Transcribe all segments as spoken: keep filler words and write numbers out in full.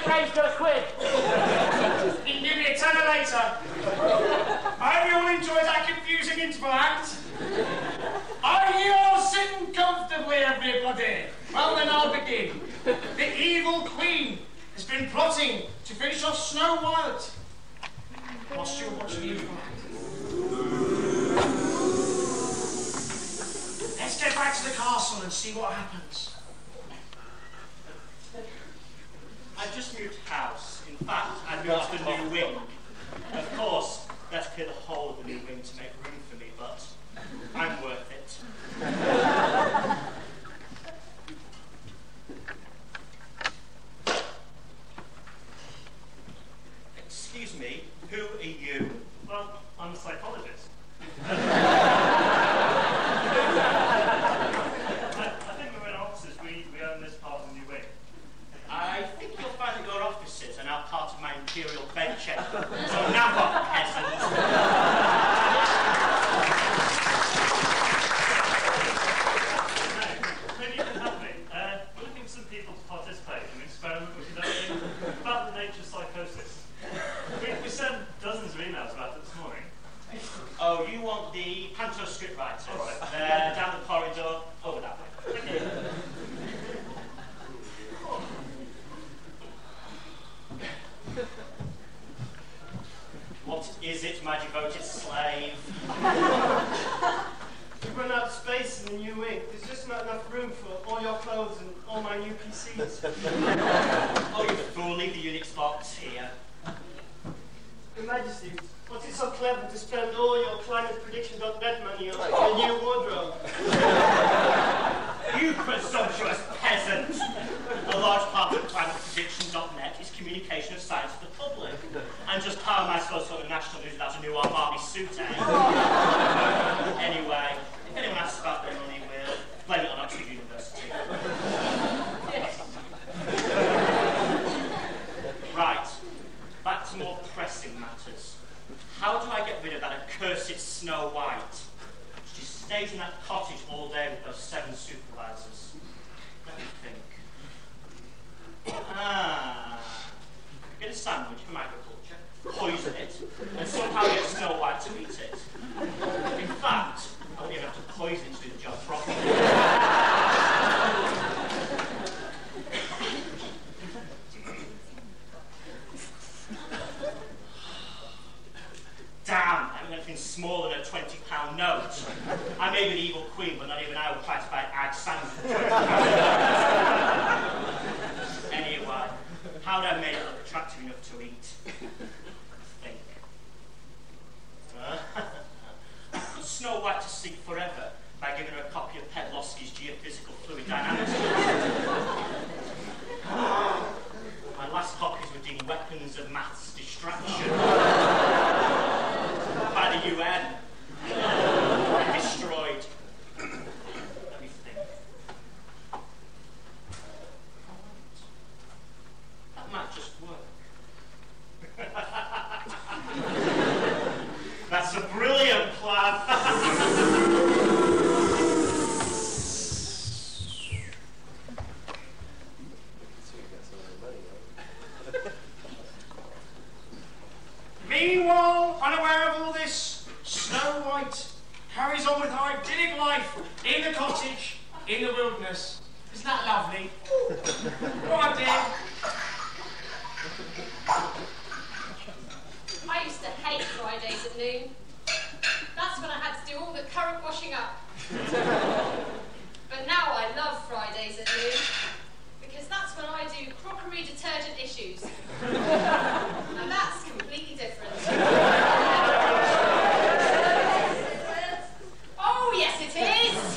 Dave's got a quid. You can give me a tenner later. I hope you all enjoyed that confusing interval act. Are you all sitting comfortably, everybody? Well, then I'll begin. The evil queen has been plotting to finish off Snow White. Whilst you're watching the interval act. Let's get back to the castle and see what happens. I've just moved house. In fact, I've moved to a new wing. Of course, let's clear the whole of the new wing to make room for me, but I'm worth it. Excuse me, who are you? Well, I'm a psychologist. I, I think we're in offices. We, we own this part of the new wing. I think you'll find that your offices are now part of my imperial bedchamber. So nap off, peasant. Maybe you can help me. Uh, we're looking for some people to participate in an experiment we're conducting about the nature of psychosis. We, we sent dozens of emails about it this morning. Oh, you want the panto script writers? All right. They're down the corridor, over that way. Thank you. What is it, my devoted slave? We've run out of space in the new wing. There's just not enough room for all your clothes and all my new P Cs. Oh, you fool, leave the Unix box here. Your Majesty, what's it so clever to spend all your climate prediction dot net money on your new wardrobe? You presumptuous peasant! A large part of climate prediction dot net is communication of science to the public. And just how am I supposed to go to national news without a new army suit, eh? Anyway, if anyone asks about their money, we'll blame it on Oxford University. Right, back to more pressing matters. How do I get rid of that accursed Snow White? She stays in that cottage all day with those seven supervisors. Let me think. Ah. Get a sandwich from agriculture, poison it, and somehow get Snow White to eat it. In fact, I wouldn't even have to poison it to do the job properly. Damn, I haven't anything smaller than a twenty pound note. I may be the evil queen, but not even I would try to buy ag sandwich for twenty pounds. Anyway, how do I make it look attractive enough to eat? Think. Uh, put Snow White to sleep forever by giving her a copy of Pedlowski's Geophysical Fluid Dynamics. My last copies were deemed weapons of maths distraction by the U N. And destroyed. Let me think. That might just work. That's a brilliant plan. Meanwhile, unaware of all this, Snow White carries on with her idyllic life in the cottage, in the wilderness. Isn't that lovely? Right, dear. I used to hate Fridays at noon. That's when I had to do all the current washing up. But now I love Fridays at noon, because that's when I do crockery detergent issues. And that's completely different. Oh, yes it is!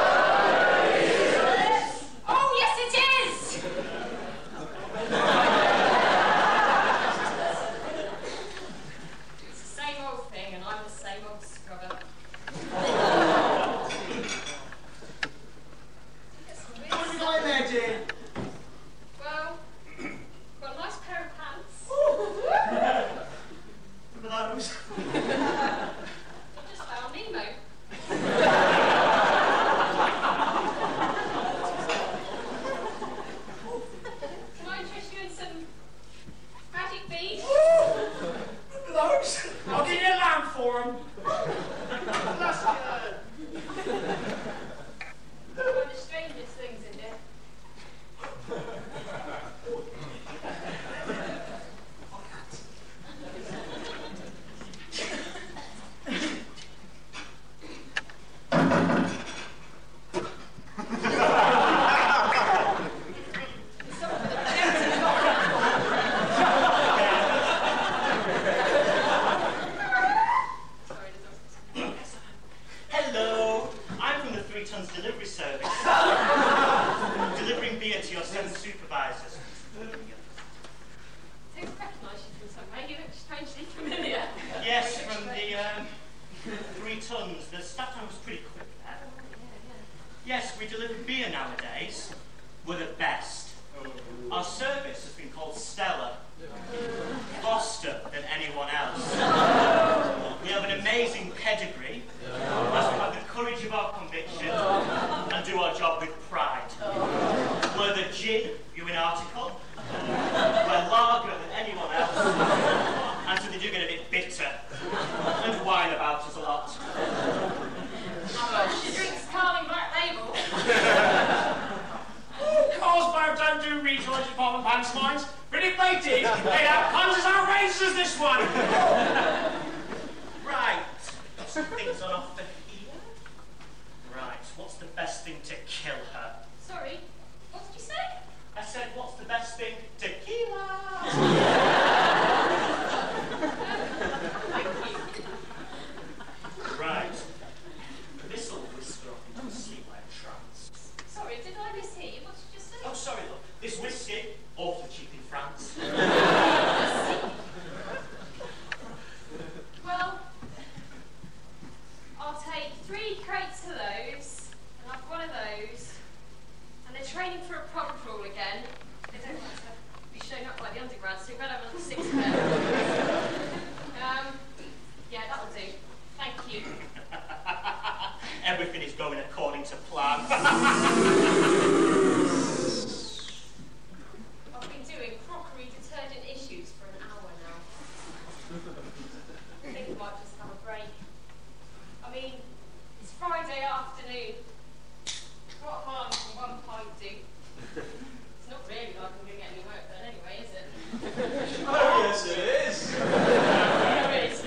Oh, yes it is! It's the same old thing, and I'm the same old scrubber. What have you got in there, dear? Well, got a nice pair of pants. tons. The staff time was pretty quick there. Yes, we deliver beer nowadays. We're the best. Our service has been called stellar, foster than anyone else. We have an amazing pedigree, as we have the courage of our conviction, and do our job with pride. We're the gin, you in article. We're lager than anyone else, and so they do get a bit bitter, and whine about us a lot. She drinks Carling Black Label. Carlsberg don't do recharge department pantomimes, but if they did, they'd have puns as outrageous as this one. Right, some things on offer here. Right, what's the best thing to kill her? Sorry, what did you say? I said, what's the best thing? Tequila! Thank you. Right. This'll whisper off into a sleep-like trance. Sorry, did I mishear you? What did you just say? Oh, sorry, look. This whiskey, awfully cheap in France. Well, I'll take three crates of those, and I've one of those, and they're training for a pub crawl again. They don't like to be shown up by the undergrads, so we've got to have another six of them. Um, yeah, that'll do. Thank you. Everything is going according to plan. I've been doing crockery detergent issues for an hour now. I think I might just have a break. I mean, it's Friday afternoon. What harm can one pint do? It's not really like I'm going to get any work done anyway, is it? Oh, yes, it is. There is.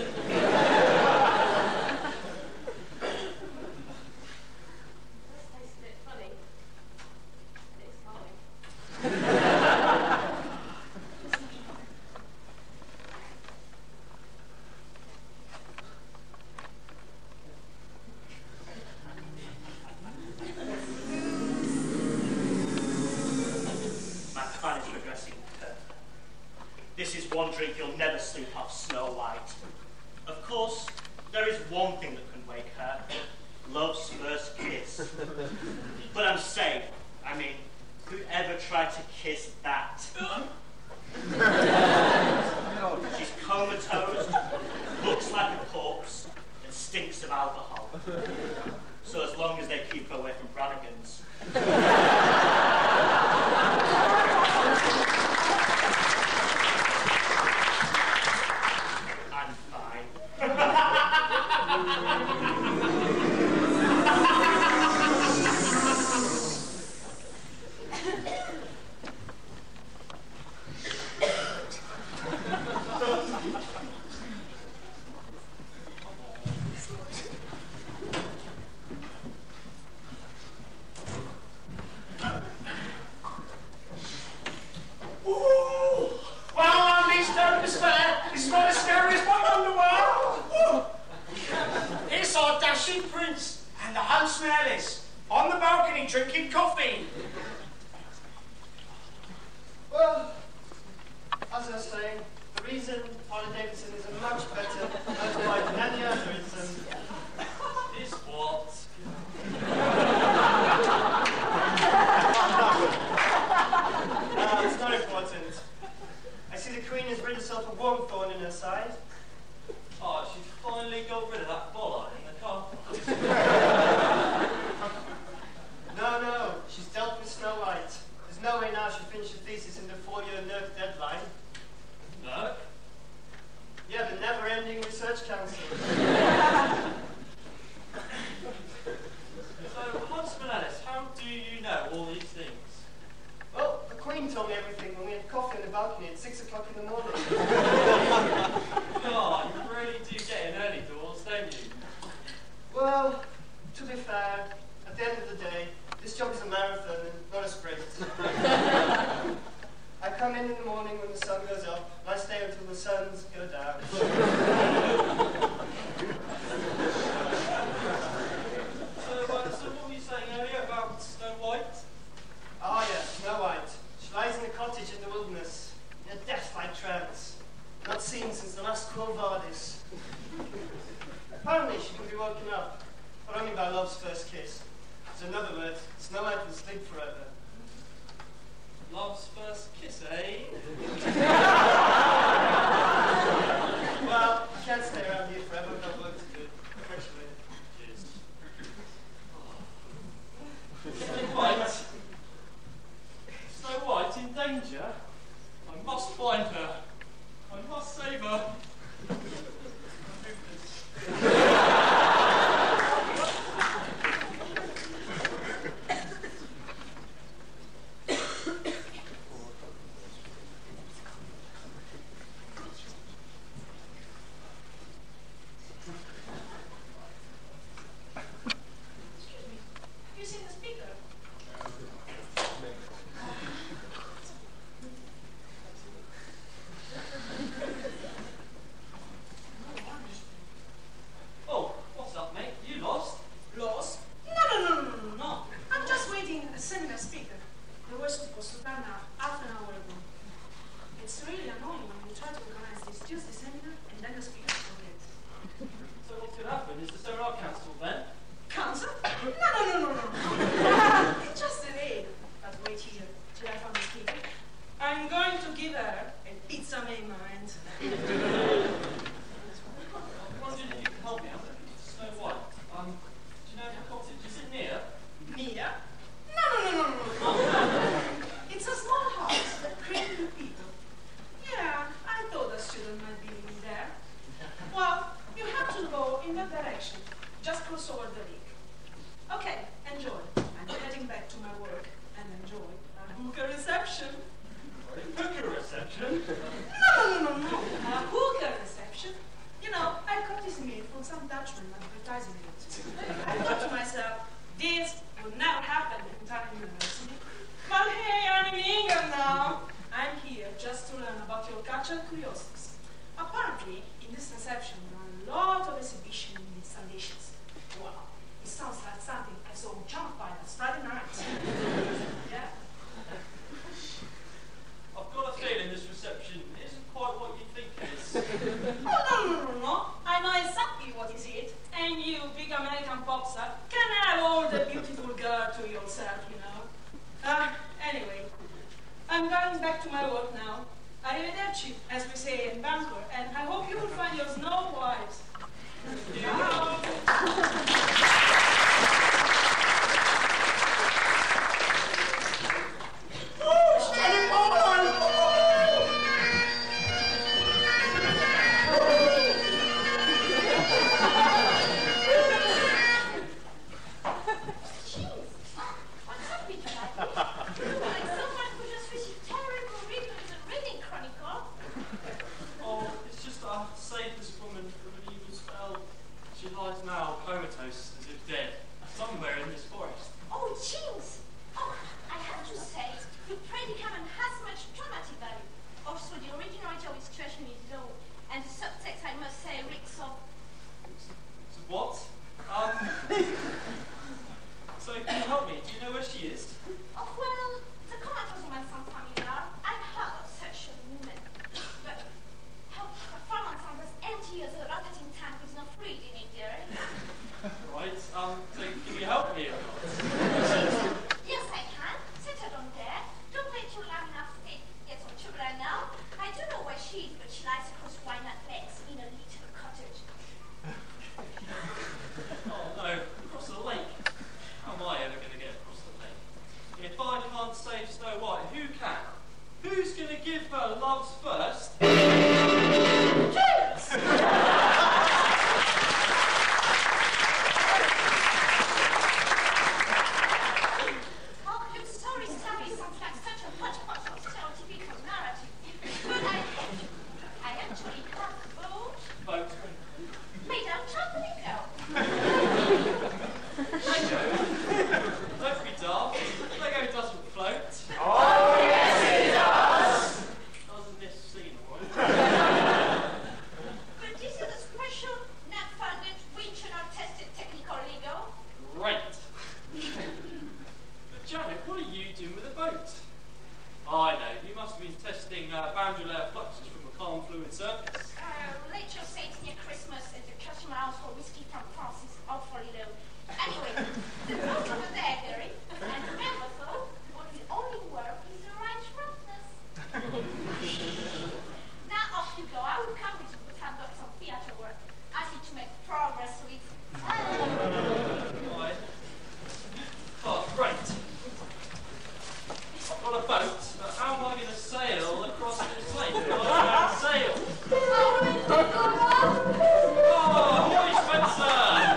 This tastes a bit funny. And it's calming. My plan is progressing perfect. This is one drink you'll never sleep off, Snow White. Of course, there is one thing that can wake her. Love's first kiss. But I'm safe. I mean, whoever tried to kiss that? She's comatose, looks like a corpse, and stinks of alcohol. So as long as they keep her away from Brannigan's. I'm fine. Ooh. Well, at least don't despair. It's not as scary as my underwear. It's our dashing prince and the huntsman Ellis on the balcony drinking coffee. Well, as I was saying, the reason Harley Davidson is a much better motorbike than any other is, um, Is what? uh, it's not important. I see the Queen has rid herself of one thorn in her side. Oh, she finally got rid of that bollard in the car. No, no, she's dealt with Snow White. There's no way now she'll finish her thesis in the four-year NERC deadline. No? Yeah, the never-ending research council. So, Huntsman Ellis, how do you know all these things? Well, the Queen told me everything when we had coffee on the balcony at six o'clock in the morning. God, you really do get in early doors, don't you? Well, to be fair, at the end of the day, this job is a marathon and not a sprint. I come in in the morning when the sun goes up, and I stay until the suns go down. So, uh, so what were you saying earlier about Snow White? Ah, yes, Snow White. She lies in a cottage in the wilderness, in a death-like trance, not seen since the last Quo Vadis. Apparently she can be woken up, but only by love's first kiss. So in other words, Snow White will sleep forever. Love's first kiss, eh? Well, I can't stay around here forever. I've got work to do. Catch you later. Cheers. Snow White? Snow White in danger? I must find her. I must save her. Lego doesn't float. Oh, yes it does! Doesn't this seem will come with you to have done some theatre work. I need to make progress with. Right. Oh, great. I've got a boat, but how am I going to sail across this lake? I've got to sail. Oh, boy, Spencer!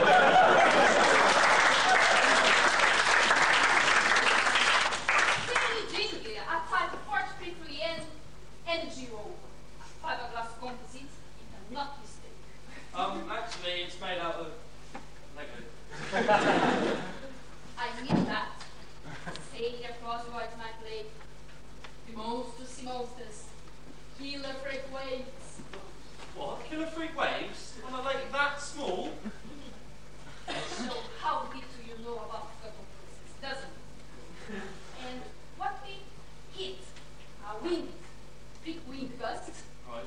I applied the forty-three free energy roll. Fiberglass composite, you cannot mistake. Um, actually, it's made out of Lego. I knew that. Sailing across the white night lake. The monsters see monsters. Killer freak waves. What? Killer freak waves? On a lake that small? So how little you know about photosynthesis, doesn't it? And what we hit are wind, big wind gusts. Right.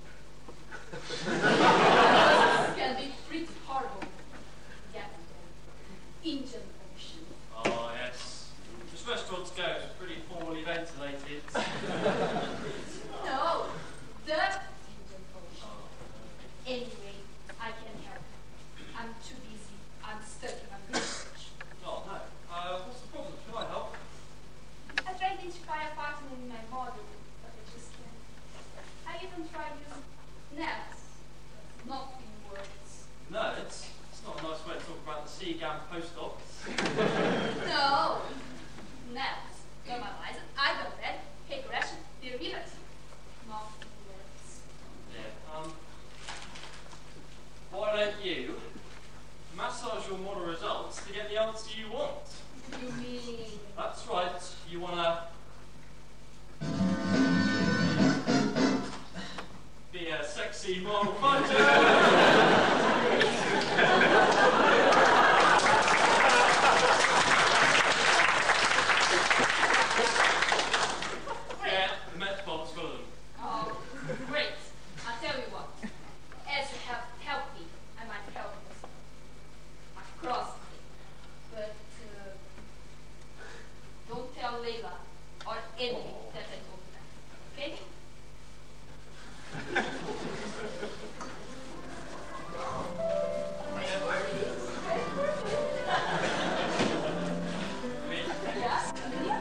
Gusts can be pretty horrible. Yeah, Indian Ocean. Oh, yes. This restaurant's go is pretty formally ventilated. No, the Indian Ocean. Anyway, I can help. I'm too busy. I'm stuck in my research. Oh, no. Uh, what's the problem? Can I help? I tried to identify a pattern in my model, but I just can't. I even tried using nets, but nothing works. No, it's, it's not a nice way to talk about the Seagam postdocs. No, nets. Normalize it. I got that. Regression, derivative. Nothing works. Yeah. Um. Why don't you massage your model results to get the answer you want? You mean? That's right. You wanna be a sexy model fighter. Yeah, the Met Bob's full of them. Oh, great. I'll tell you what. As you have helped me, I might help you. Across it. But uh, don't tell Layla or Emily that I told you that. Okay? Yes?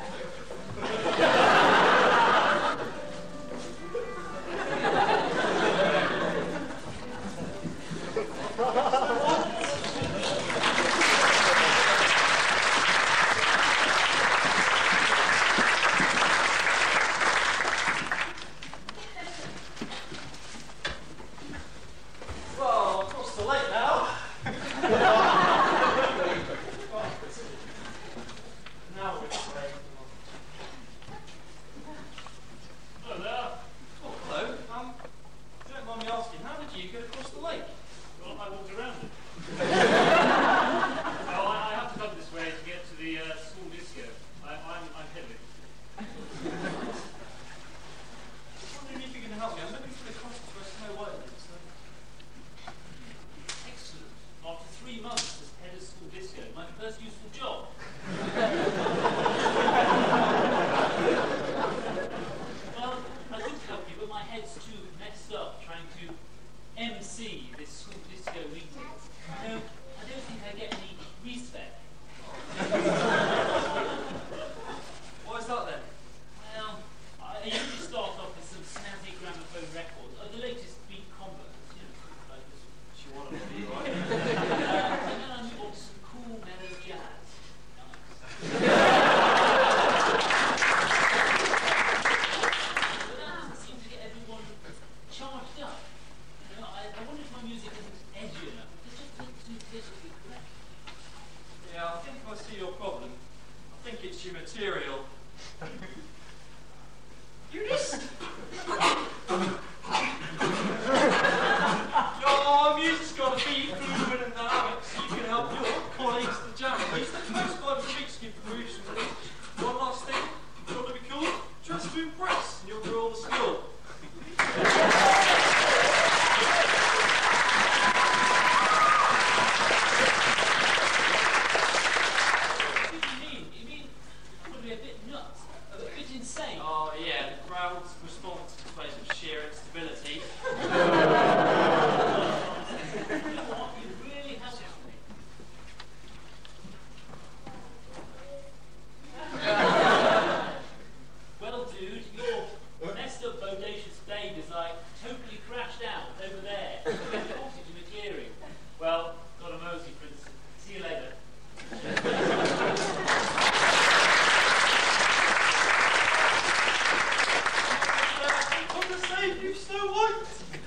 Well, across the lake now. Now we're playing. Hello there. Oh, hello. Um, if you don't mind me asking, how did you get across the lake? Well, I walked around it. Oh, I, I have to come this way to get to the uh, school disco. I, I'm, I'm heading. I'm wondering if you can help me. I'm looking for the cost for a Snow White link, so. Excellent. After three months as head of school disco, my first useful job. Well, I could help you, but my head's too messed up trying to M C this school disco meeting. No, I don't think I get any respect. What is that then? Well, I usually start off with some snazzy gramophone records, or the latest beat converts, you know, like this Chihuahua be right. Uh, and then I move on to some cool mellow jazz. Nice. But that doesn't seem to get everyone charged up. You know, I, I wonder if my music isn't edgy enough. It's just a bit too politically correct. Yeah, I think I see your problem. I think it's your material. You just... Your music's got to be fluid and dynamic so you can help your colleagues to jam. Use the most five weeks to give moves from the beach. One last thing, you want to be cool? Dress to impress, and you'll do all the skill. What do you mean? You mean I'm going to be a bit nuts? A bit insane? Oh yeah, the crowd's response displays of sheer instability. save you, Snow White.